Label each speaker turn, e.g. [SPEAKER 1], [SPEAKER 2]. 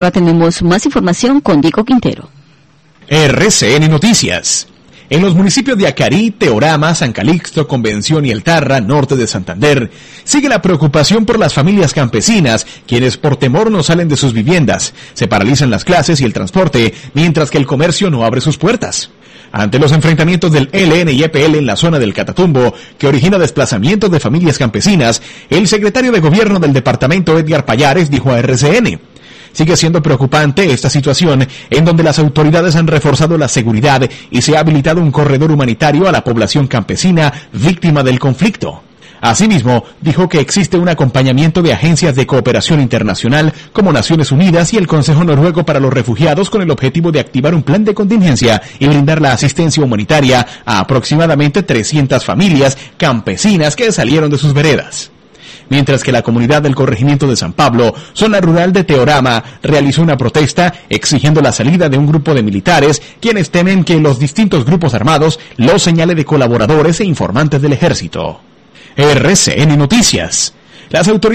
[SPEAKER 1] Ahora tenemos más información con Diego Quintero.
[SPEAKER 2] RCN Noticias. En los municipios de Acarí, Teorama, San Calixto, Convención y El Tarra, norte de Santander, sigue la preocupación por las familias campesinas, quienes por temor no salen de sus viviendas. Se paralizan las clases y el transporte, mientras que el comercio no abre sus puertas. Ante los enfrentamientos del ELN y EPL en la zona del Catatumbo, que origina desplazamientos de familias campesinas, el secretario de Gobierno del departamento, Edgar Payares, dijo a RCN: sigue siendo preocupante esta situación en donde las autoridades han reforzado la seguridad y se ha habilitado un corredor humanitario a la población campesina víctima del conflicto. Asimismo, dijo que existe un acompañamiento de agencias de cooperación internacional como Naciones Unidas y el Consejo Noruego para los Refugiados con el objetivo de activar un plan de contingencia y brindar la asistencia humanitaria a aproximadamente 300 familias campesinas que salieron de sus veredas. Mientras que la comunidad del corregimiento de San Pablo, zona rural de Teorama, realizó una protesta exigiendo la salida de un grupo de militares, quienes temen que los distintos grupos armados los señale de colaboradores e informantes del ejército. RCN Noticias. Las autoridades